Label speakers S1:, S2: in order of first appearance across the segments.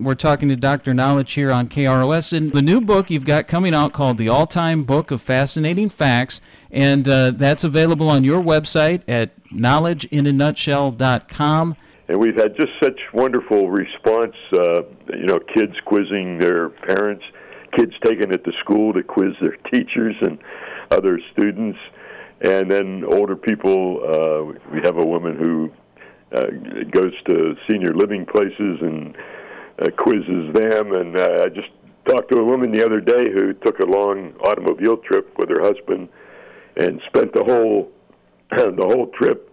S1: We're talking to Dr. Knowledge here on KROS. And the new book you've got coming out called The All-Time Book of Fascinating Facts, and that's available on your website at knowledgeinanutshell.com.
S2: And we've had just such wonderful response, kids quizzing their parents, kids taking it to school to quiz their teachers and other students, and then older people. We have a woman who goes to senior living places and quizzes them. And I just talked to a woman the other day who took a long automobile trip with her husband and spent the whole trip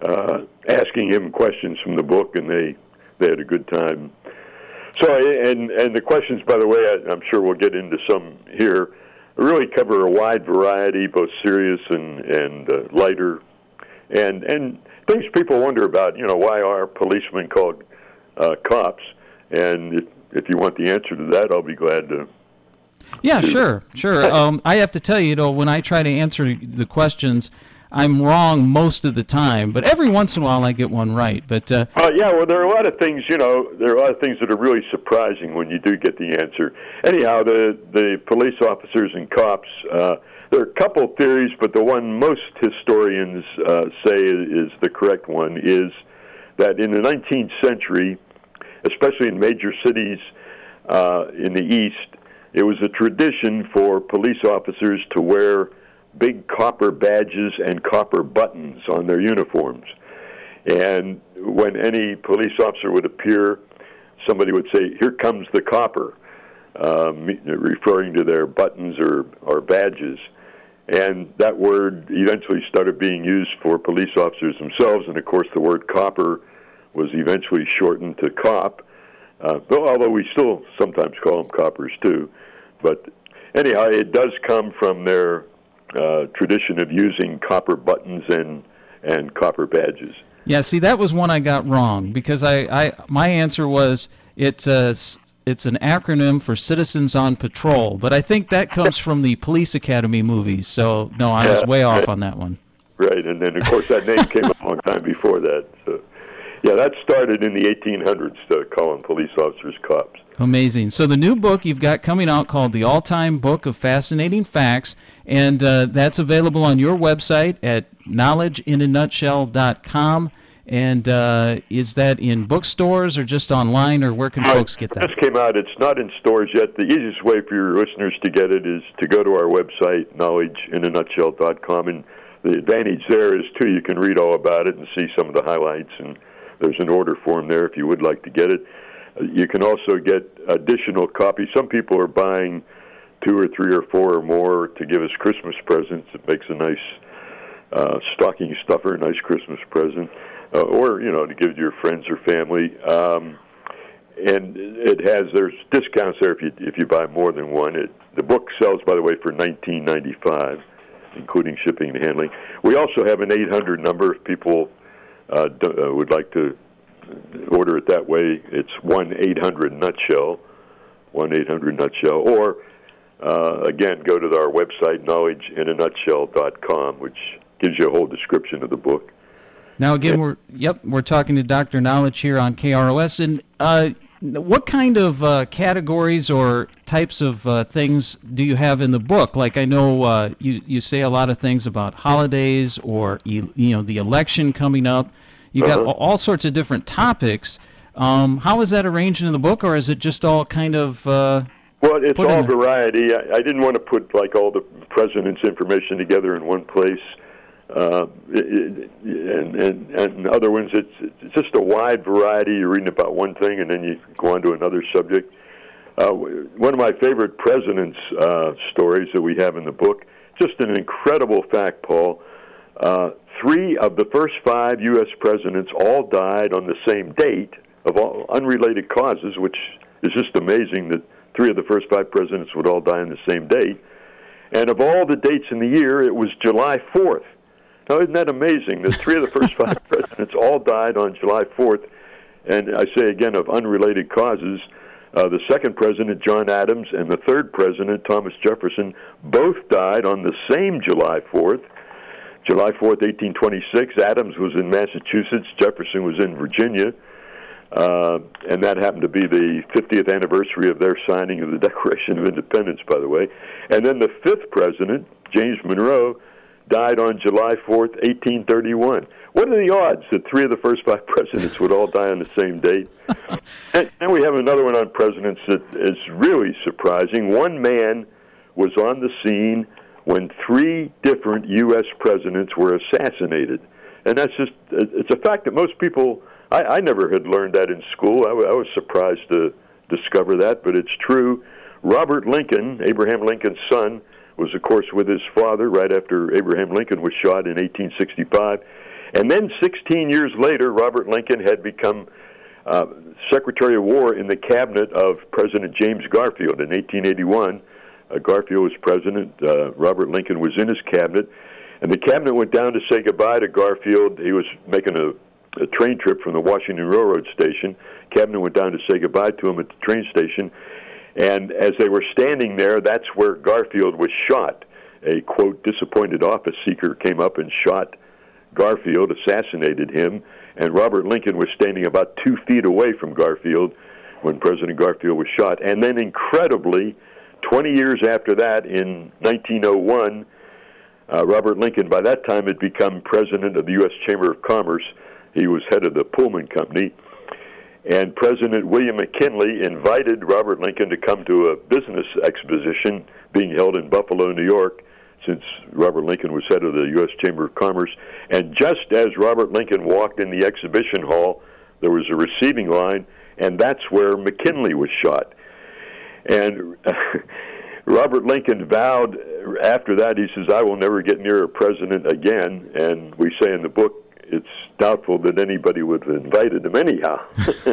S2: asking him questions from the book, and they had a good time. So, and the questions, by the way, I'm sure we'll get into some here, really cover a wide variety, both serious and lighter, and things people wonder about. Why are policemen called cops? And if you want the answer to that, I'll be glad to.
S1: Yeah, sure. I have to tell you, when I try to answer the questions, I'm wrong most of the time, but every once in a while I get one right. But there are a lot of things, there are a lot of things that are really surprising when you do get the answer. Anyhow, the police officers and cops, there are a couple theories, but the one most historians say is the correct one is that in the 19th century, especially in major cities in the East, it was a tradition for police officers to wear big copper badges and copper buttons on their uniforms. And when any police officer would appear, somebody would say, "Here comes the copper," referring to their buttons or badges. And that word eventually started being used for police officers themselves, and of course the word copper was eventually shortened to cop, although we still sometimes call them coppers too. But anyhow, it does come from their tradition of using copper buttons and copper badges. Yeah, see, that was one I got wrong, because my answer was it's an acronym for Citizens on Patrol, but I think that comes from the Police Academy movies, so no, I was way off on that one.
S2: Right, and then of course that name came a long time before that. So, yeah, that started in the 1800s, calling police officers cops.
S1: Amazing. So the new book you've got coming out called The All-Time Book of Fascinating Facts, and that's available on your website at knowledgeinanutshell.com. And is that in bookstores or just online, or where can folks get that?
S2: This came out. It's not in stores yet. The easiest way for your listeners to get it is to go to our website, knowledgeinanutshell.com. And the advantage there is, too, you can read all about it and see some of the highlights. And there's an order form there if you would like to get it. You can also get additional copies. Some people are buying 2 or 3 or 4 or more to give us Christmas presents. It makes a nice stocking stuffer, a nice Christmas present, or to give to your friends or family. And there's discounts there if you buy more than one. The book sells, by the way, for $19.95, including shipping and handling. We also have an 800 number if people would like to order it that way. It's 1-800-NUTSHELL, 1-800-NUTSHELL, or again, go to our website, knowledgeinanutshell.com, which gives you a whole description of the book.
S1: Now, again, we're talking to Dr. Knowledge here on KROS, and what kind of categories or types of things do you have in the book? Like, I know you say a lot of things about holidays or the election coming up. You got all sorts of different topics. How is that arranged in the book, or is it just all kind of?
S2: Well, it's all variety. I didn't want to put all the president's information together in one place. And other ones, it's just a wide variety. You're reading about one thing, and then you go on to another subject. One of my favorite president's stories that we have in the book, just an incredible fact, Paul. 3 of the first 5 U.S. presidents all died on the same date of all unrelated causes, which is just amazing that 3 of the first 5 presidents would all die on the same date. And of all the dates in the year, it was July 4th. Now, isn't that amazing that 3 of the first 5 presidents all died on July 4th? And I say again, of unrelated causes. The second president, John Adams, and the third president, Thomas Jefferson, both died on the same July 4th. July 4th, 1826, Adams was in Massachusetts, Jefferson was in Virginia. and that happened to be the 50th anniversary of their signing of the Declaration of Independence, by the way. And then the fifth president, James Monroe, died on July 4th, 1831. What are the odds that three of the first five presidents would all die on the same date? And we have another one on presidents that is really surprising. One man was on the scene when three different U.S. presidents were assassinated. And that's just, it's a fact that most people, I never had learned that in school. I was surprised to discover that, but it's true. Robert Lincoln, Abraham Lincoln's son, was, of course, with his father right after Abraham Lincoln was shot in 1865. And then 16 years later, Robert Lincoln had become Secretary of War in the cabinet of President James Garfield in 1881. Garfield was president. Robert Lincoln was in his cabinet. And the cabinet went down to say goodbye to Garfield. He was making a train trip from the Washington Railroad station. Cabinet went down to say goodbye to him at the train station. And as they were standing there, that's where Garfield was shot. A, quote, disappointed office seeker came up and shot Garfield, assassinated him, and Robert Lincoln was standing about 2 feet away from Garfield when President Garfield was shot. And then incredibly, 20 years after that, in 1901, Robert Lincoln, by that time, had become president of the U.S. Chamber of Commerce. He was head of the Pullman Company. And President William McKinley invited Robert Lincoln to come to a business exposition being held in Buffalo, New York, since Robert Lincoln was head of the U.S. Chamber of Commerce. And just as Robert Lincoln walked in the exhibition hall, there was a receiving line, and that's where McKinley was shot. And Robert Lincoln vowed after that, he says, I will never get near a president again. And we say in the book, it's doubtful that anybody would have invited him anyhow.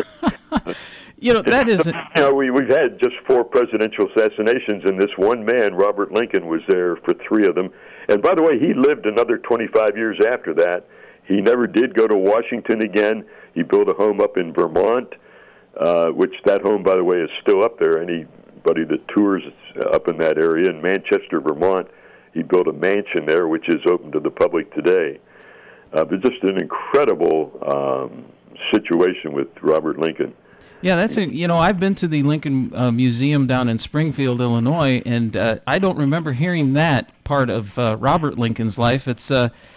S1: That isn't...
S2: We've had just 4 presidential assassinations, and this one man, Robert Lincoln, was there for 3 of them. And by the way, he lived another 25 years after that. He never did go to Washington again. He built a home up in Vermont, which that home, by the way, is still up there. Anybody that tours up in that area, in Manchester, Vermont, he built a mansion there, which is open to the public today. But just an incredible situation with Robert Lincoln.
S1: Yeah, I've been to the Lincoln Museum down in Springfield, Illinois, and I don't remember hearing that part of Robert Lincoln's life. It's,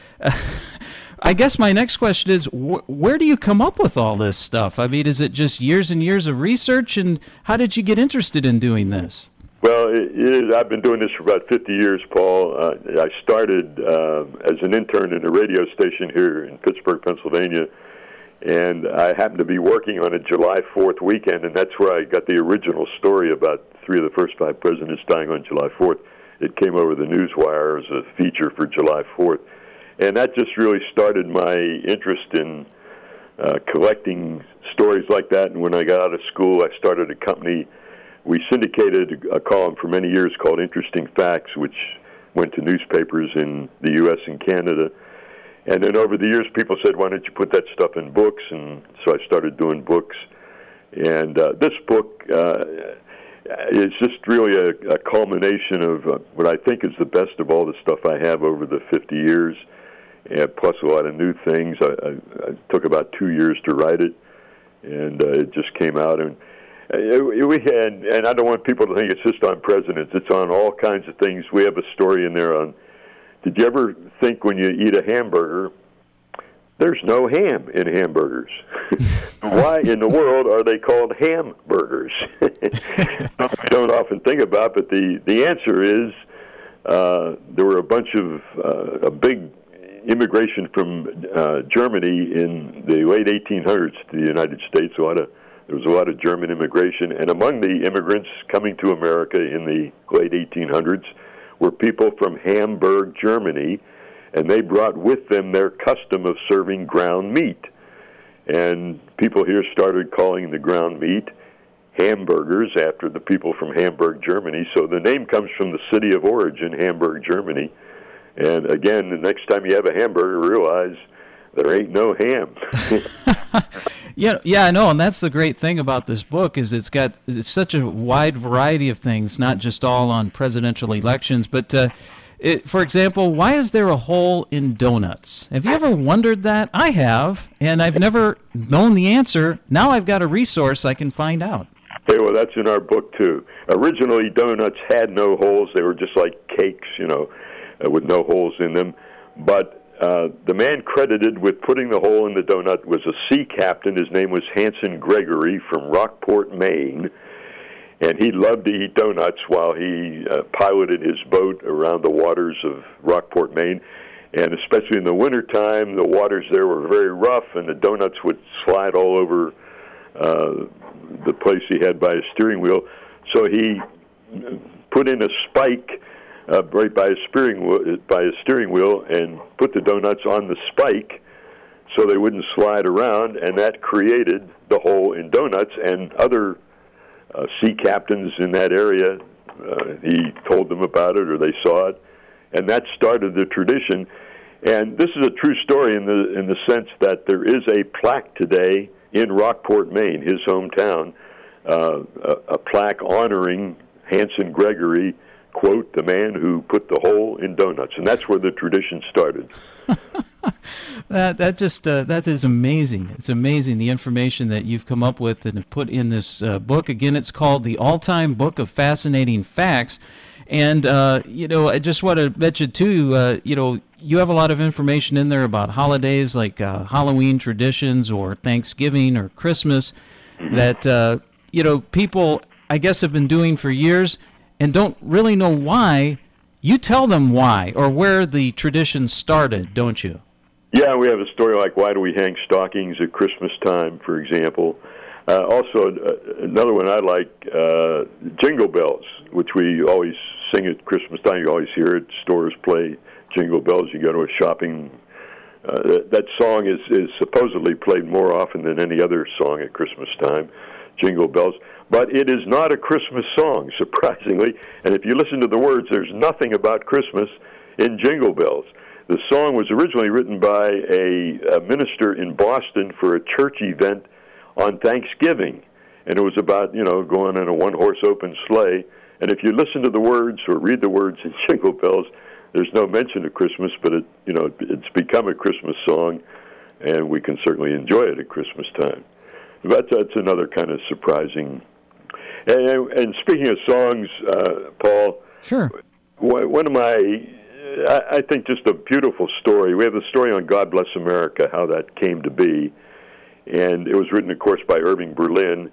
S1: I guess my next question is, where do you come up with all this stuff? I mean, is it just years and years of research, and how did you get interested in doing this?
S2: Well, I've been doing this for about 50 years, Paul. I started as an intern in a radio station here in Pittsburgh, Pennsylvania, and I happened to be working on a July 4th weekend, and that's where I got the original story about 3 of the first 5 presidents dying on July 4th. It came over the newswire as a feature for July 4th, and that just really started my interest in collecting stories like that. And when I got out of school, I started a company. We syndicated a column for many years called Interesting Facts, which went to newspapers in the U.S. and Canada. And then over the years, people said, why don't you put that stuff in books? And so I started doing books. And this book is just really a culmination of what I think is the best of all the stuff I have over the 50 years, and plus a lot of new things. I took about 2 years to write it, and it just came out. And and I don't want people to think it's just on presidents. It's on all kinds of things. We have a story in there on, did you ever think when you eat a hamburger, there's no ham in hamburgers? Why in the world are they called hamburgers? I don't often think about, but the answer is there were a bunch of a big immigration from Germany in the late 1800s to the United States. There was a lot of German immigration, and among the immigrants coming to America in the late 1800s were people from Hamburg, Germany, and they brought with them their custom of serving ground meat. And people here started calling the ground meat hamburgers after the people from Hamburg, Germany. So the name comes from the city of origin, Hamburg, Germany. And again, the next time you have a hamburger, realize there ain't no ham.
S1: Yeah, I know, and that's the great thing about this book is it's such a wide variety of things, not just all on presidential elections, but For example, why is there a hole in donuts? Have you ever wondered that? I have, and I've never known the answer. Now I've got a resource I can find out.
S2: Hey, well, that's in our book, too. Originally, donuts had no holes. They were just like cakes, with no holes in them. But the man credited with putting the hole in the donut was a sea captain. His name was Hanson Gregory from Rockport, Maine. And he loved to eat donuts while he piloted his boat around the waters of Rockport, Maine. And especially in the wintertime, the waters there were very rough, and the donuts would slide all over the place he had by his steering wheel. So he put in a spike right by his steering wheel and put the donuts on the spike so they wouldn't slide around, and that created the hole in donuts. And other sea captains in that area, he told them about it, or they saw it, and that started the tradition. And this is a true story in the sense that there is a plaque today in Rockport, Maine, his hometown, a plaque honoring Hanson Gregory, quote, the man who put the hole in donuts. And that's where the tradition started.
S1: That is amazing. It's amazing, the information that you've come up with and put in this book. Again, it's called The All-Time Book of Fascinating Facts. And, I just want to mention, too, you have a lot of information in there about holidays like Halloween traditions or Thanksgiving or Christmas that, people, I guess, have been doing for years and don't really know why. You tell them why or where the tradition started, don't you?
S2: Yeah, we have a story like why do we hang stockings at Christmas time, for example. Also, another one I like, Jingle Bells, which we always sing at Christmas time. You always hear it. Stores play Jingle Bells. You go to a shopping. That song is supposedly played more often than any other song at Christmas time, Jingle Bells. But it is not a Christmas song, surprisingly. And if you listen to the words, there's nothing about Christmas in Jingle Bells. The song was originally written by a minister in Boston for a church event on Thanksgiving. And it was about, going in a one-horse open sleigh. And if you listen to the words or read the words in Jingle Bells, there's no mention of Christmas, but it's become a Christmas song, and we can certainly enjoy it at Christmas time. But that's another kind of surprising. And speaking of songs, Paul,
S1: sure.
S2: One of I think just a beautiful story. We have a story on God Bless America, how that came to be. And it was written, of course, by Irving Berlin.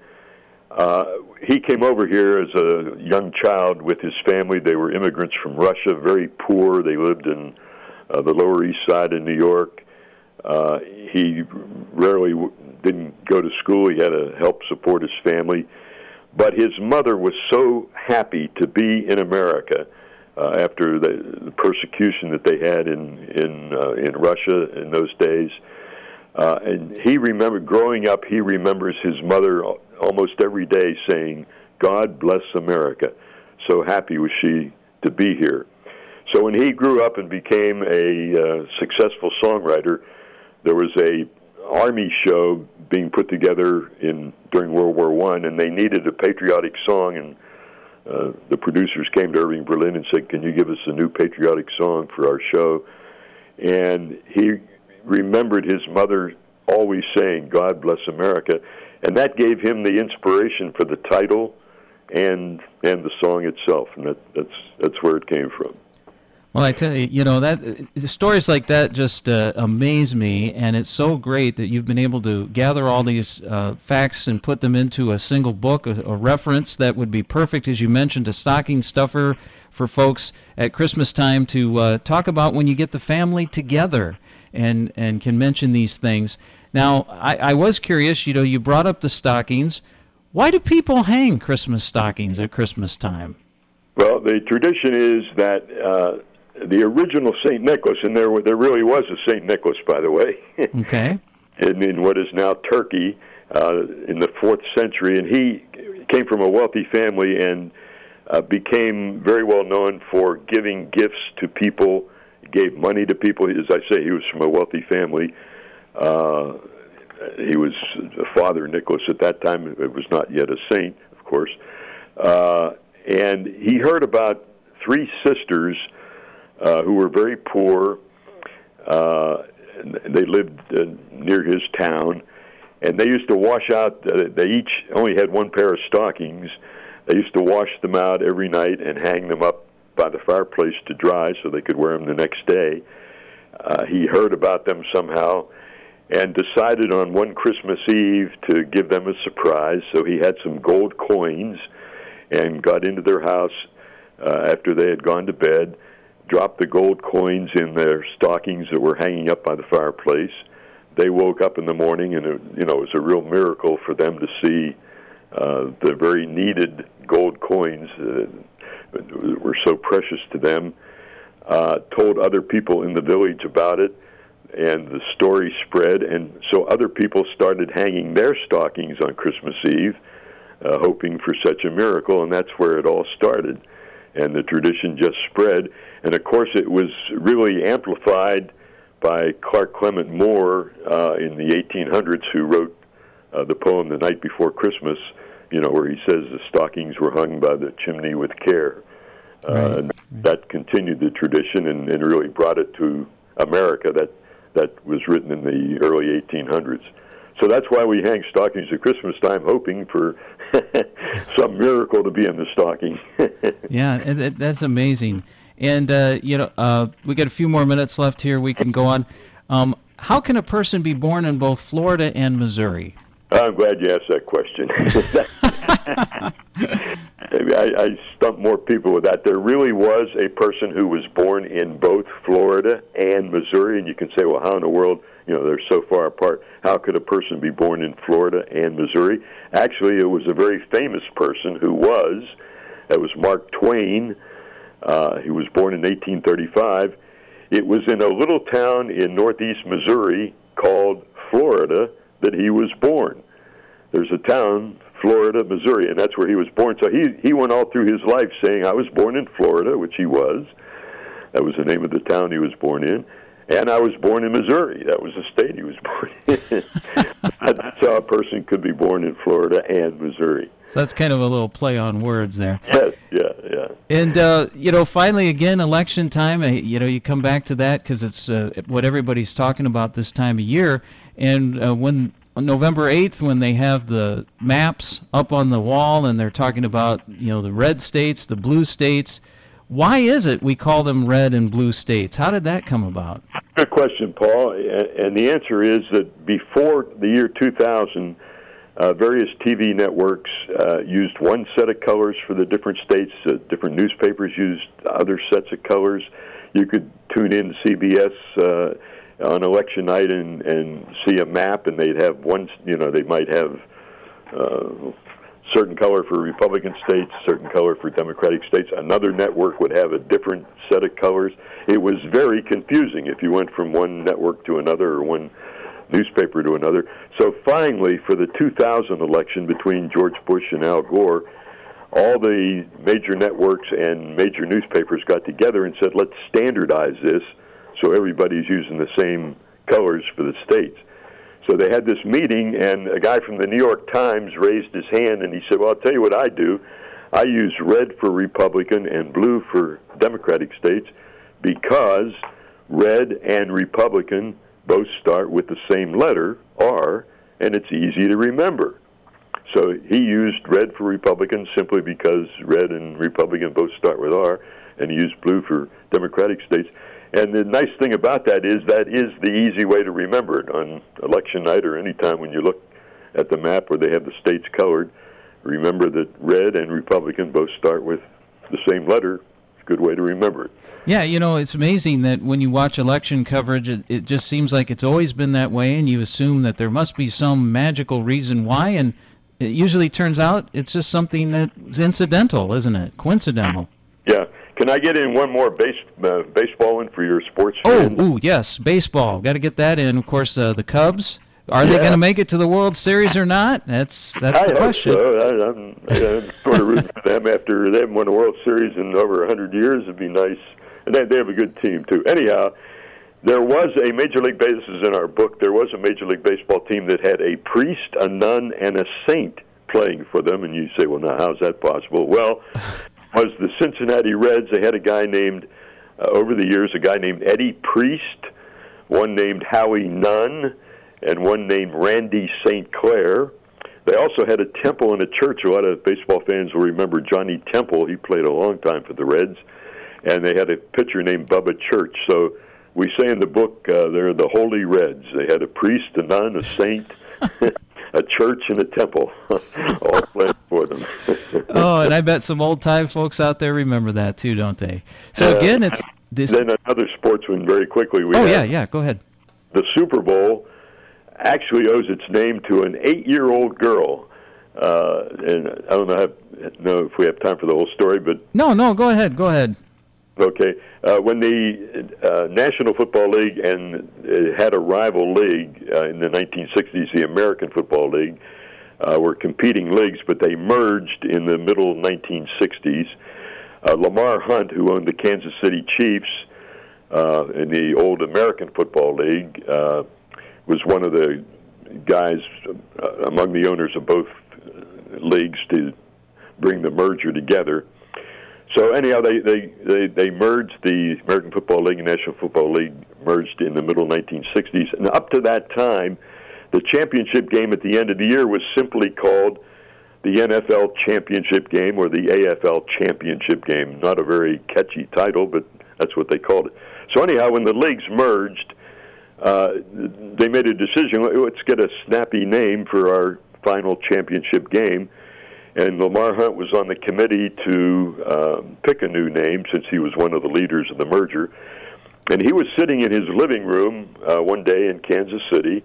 S2: He came over here as a young child with his family. They were immigrants from Russia, very poor. They lived in the Lower East Side of New York. He rarely didn't go to school. He had to help support his family. But his mother was so happy to be in America after the persecution that they had in Russia in those days. And he remembered, growing up, he remembers his mother almost every day saying, God bless America. So happy was she to be here. So when he grew up and became a successful songwriter, there was a Army show being put together during World War I, and they needed a patriotic song, and the producers came to Irving Berlin and said, can you give us a new patriotic song for our show? And he remembered his mother always saying, God bless America, and that gave him the inspiration for the title and the song itself, and that's where it came from.
S1: Well, I tell you, that the stories like that just amaze me, and it's so great that you've been able to gather all these facts and put them into a single book, a reference that would be perfect, as you mentioned, a stocking stuffer for folks at Christmas time to talk about when you get the family together and can mention these things. Now, I was curious, you brought up the stockings. Why do people hang Christmas stockings at Christmas time?
S2: Well, the tradition is that the original St. Nicholas, and there really was a St. Nicholas, by the way,
S1: okay,
S2: in what is now Turkey, in the 4th century, and he came from a wealthy family and became very well known for giving gifts to people, gave money to people. As I say, he was from a wealthy family. He was Father Nicholas at that time. It was not yet a saint, of course. And he heard about 3 sisters who were very poor. They lived near his town, and they used to wash out. They each only had one pair of stockings. They used to wash them out every night and hang them up by the fireplace to dry so they could wear them the next day. He heard about them somehow and decided on one Christmas Eve to give them a surprise. So he had some gold coins and got into their house after they had gone to bed, dropped the gold coins in their stockings that were hanging up by the fireplace. They woke up in the morning, and it was a real miracle for them to see the very needed gold coins that were so precious to them. Told other people in the village about it, and the story spread, and so other people started hanging their stockings on Christmas Eve, hoping for such a miracle, and that's where it all started. And the tradition just spread. And, of course, it was really amplified by Clark Clement Moore in the 1800s, who wrote the poem The Night Before Christmas, where he says the stockings were hung by the chimney with care. And that continued the tradition and really brought it to America. That was written in the early 1800s. So that's why we hang stockings at Christmas time, hoping for some miracle to be in the stocking.
S1: Yeah, that's amazing. And, we got a few more minutes left here. We can go on. How can a person be born in both Florida and Missouri?
S2: I'm glad you asked that question. I stumped more people with that. There really was a person who was born in both Florida and Missouri, and you can say, well, how in the world, they're so far apart. How could a person be born in Florida and Missouri? Actually, it was a very famous person that was Mark Twain. He was born in 1835. It was in a little town in northeast Missouri called Florida that he was born. There's a town, Florida, Missouri, and that's where he was born. So he went all through his life saying, I was born in Florida, which he was. That was the name of the town he was born in. And I was born in Missouri. That was the state he was born in. That's how a person could be born in Florida and Missouri.
S1: So that's kind of a little play on words there.
S2: Yes, yeah.
S1: And, finally, again, election time, you come back to that because it's what everybody's talking about this time of year. And when on November 8th, when they have the maps up on the wall and they're talking about, the red states, the blue states, why is it we call them red and blue states? How did that come about?
S2: Good question, Paul. And the answer is that before the year 2000, various TV networks used one set of colors for the different states. Different newspapers used other sets of colors. You could tune in to CBS on election night and see a map, and they'd have they might have certain color for Republican states, certain color for Democratic states. Another network would have a different set of colors. It was very confusing if you went from one network to another or one newspaper to another. So finally, for the 2000 election between George Bush and Al Gore, all the major networks and major newspapers got together and said, let's standardize this so everybody's using the same colors for the states. So they had this meeting, and a guy from the New York Times raised his hand, and he said, well, I'll tell you what I do. I use red for Republican and blue for Democratic states because red and Republican both start with the same letter, R, and it's easy to remember. So he used red for Republican simply because red and Republican both start with R, and he used blue for Democratic states. And the nice thing about that is the easy way to remember it on election night or any time when you look at the map where they have the states colored. Remember that red and Republican both start with the same letter. It's a good way to remember it.
S1: Yeah, it's amazing that when you watch election coverage, it just seems like it's always been that way, and you assume that there must be some magical reason why, and it usually turns out it's just something that's incidental, isn't it? Coincidental.
S2: Yeah. Can I get in one more baseball one for your sports fans?
S1: Oh, yes, baseball. Got to get that in. Of course, the Cubs. Are they going to make it to the World Series or not? That's the question.
S2: So. I'm sort of rooting for them after they haven't won a World Series in over 100 years. It'd be nice. And they have a good team, too. Anyhow, there was a Major League Baseball, this is in our book, there was a Major League Baseball team that had a priest, a nun, and a saint playing for them. And you say, well, now, how's that possible? Well, was the Cincinnati Reds. They had a guy named over the years, a guy named Eddie Priest, one named Howie Nunn, and one named Randy St. Clair. They also had a temple and a church. A lot of baseball fans will remember Johnny Temple. He played a long time for the Reds. And they had a pitcher named Bubba Church. So we say in the book, they're the Holy Reds. They had a priest, a nun, a saint, a church, and a temple, all planned for them.
S1: Oh, and I bet some old-time folks out there remember that too, don't they? So again, it's this.
S2: Then another sportsman, very quickly.
S1: Go ahead.
S2: The Super Bowl actually owes its name to an 8-year-old girl. And I don't know if we have time for the whole story, but...
S1: No, go ahead.
S2: Okay. When the National Football League and it had a rival league in the 1960s, the American Football League, were competing leagues, but they merged in the middle 1960s. Lamar Hunt, who owned the Kansas City Chiefs in the old American Football League, was one of the guys among the owners of both leagues to bring the merger together. So anyhow, they merged. The American Football League and National Football League merged in the middle 1960s. And up to that time, the championship game at the end of the year was simply called the NFL Championship Game or the AFL Championship Game. Not a very catchy title, but that's what they called it. So anyhow, when the leagues merged, they made a decision, let's get a snappy name for our final championship game. And Lamar Hunt was on the committee to pick a new name since he was one of the leaders of the merger. And he was sitting in his living room one day in Kansas City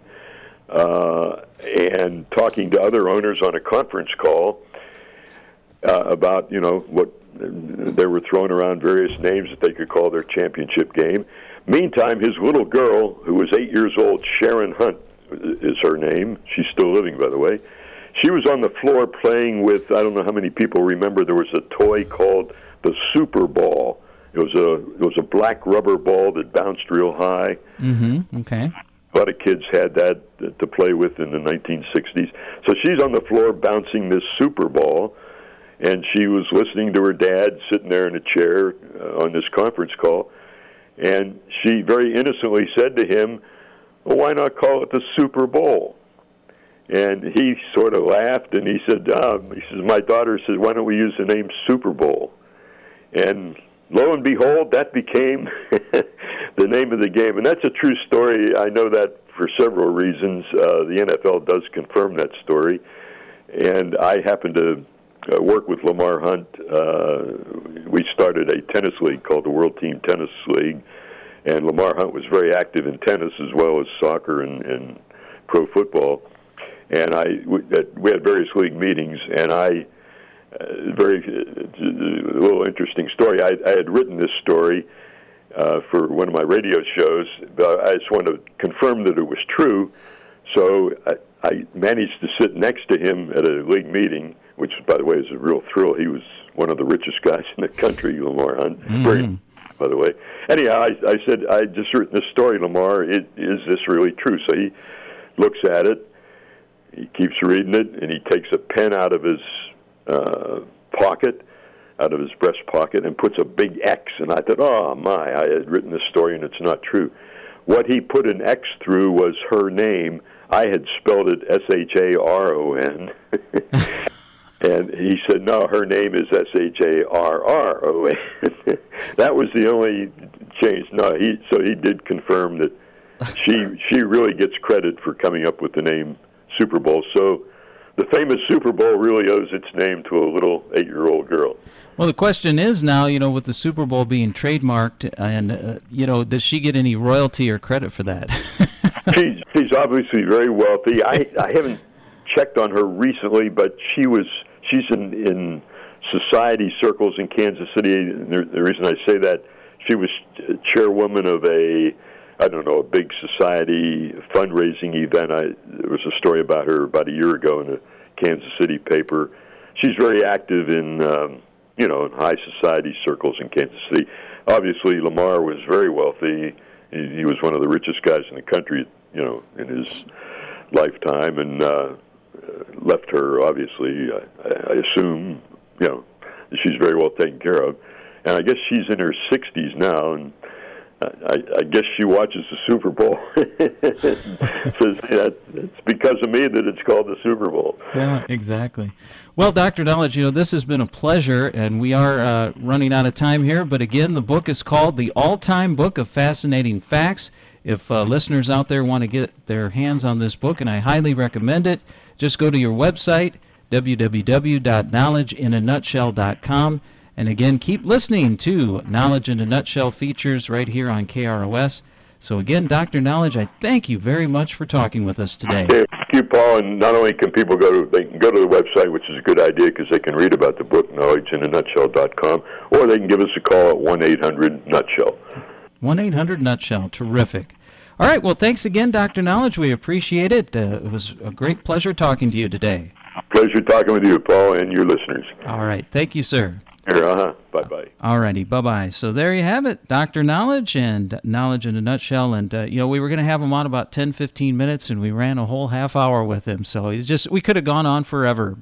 S2: and talking to other owners on a conference call about, what they were throwing around various names that they could call their championship game. Meantime, his little girl, who was 8 years old, Sharon Hunt is her name. She's still living, by the way. She was on the floor playing with, I don't know how many people remember, there was a toy called the Super Ball. It was a black rubber ball that bounced real high.
S1: Mm-hmm. Okay.
S2: A lot of kids had that to play with in the 1960s. So she's on the floor bouncing this Super Ball, and she was listening to her dad sitting there in a chair on this conference call, and she very innocently said to him, well, why not call it the Super Bowl? And he sort of laughed, and he said, my daughter said, why don't we use the name Super Bowl? And lo and behold, that became the name of the game. And that's a true story. I know that for several reasons. The NFL does confirm that story. And I happen to work with Lamar Hunt. We started a tennis league called the World Team Tennis League. And Lamar Hunt was very active in tennis as well as soccer and pro football. And we had various league meetings, and a little interesting story. I had written this story for one of my radio shows, but I just wanted to confirm that it was true. So I managed to sit next to him at a league meeting, which, by the way, is a real thrill. He was one of the richest guys in the country, Lamar Hunt.
S1: Mm-hmm.
S2: By the way. Anyhow, I said, I just written this story, Lamar. Is this really true? So he looks at it. He keeps reading it, and he takes a pen out of his out of his breast pocket, and puts a big X. And I thought, oh, my, I had written this story, and it's not true. What he put an X through was her name. I had spelled it S-H-A-R-O-N. And he said, no, her name is S-H-A-R-R-O-N. That was the only change. No, so he did confirm that she really gets credit for coming up with the name Super Bowl. So the famous Super Bowl really owes its name to a little 8-year-old girl.
S1: Well, the question is now, with the Super Bowl being trademarked, and, does she get any royalty or credit for that?
S2: She's obviously very wealthy. I haven't checked on her recently, but she's in society circles in Kansas City. And the reason I say that, she was chairwoman of a big society fundraising event. There was a story about her about a year ago in a Kansas City paper. She's very active in high society circles in Kansas City. Obviously, Lamar was very wealthy. He was one of the richest guys in the country, in his lifetime, and left her, obviously, I assume, she's very well taken care of. and I guess she's in her 60s now, and I guess she watches the Super Bowl. Says, yeah, it's because of me that it's called the Super Bowl.
S1: Yeah, exactly. Well, Dr. Knowledge, this has been a pleasure, and we are running out of time here. But again, the book is called The All-Time Book of Fascinating Facts. If listeners out there want to get their hands on this book, and I highly recommend it, just go to your website, www.knowledgeinanutshell.com. And again, keep listening to Knowledge in a Nutshell features right here on KROS. So again, Dr. Knowledge, I thank you very much for talking with us today.
S2: Thank you, Paul. And not only can people they can go to the website, which is a good idea because they can read about the book, knowledgeinanutshell.com, or they can give us a call at 1-800-NUTSHELL.
S1: 1-800-NUTSHELL. Terrific. All right. Well, thanks again, Dr. Knowledge. We appreciate it. It was a great pleasure talking to you today.
S2: Pleasure talking with you, Paul, and your listeners.
S1: All right. Thank you, sir.
S2: Bye-bye.
S1: All righty. Bye-bye. So there you have it, Dr. Knowledge and Knowledge in a Nutshell. And, we were going to have him on about 10, 15 minutes, and we ran a whole half hour with him. So we could have gone on forever.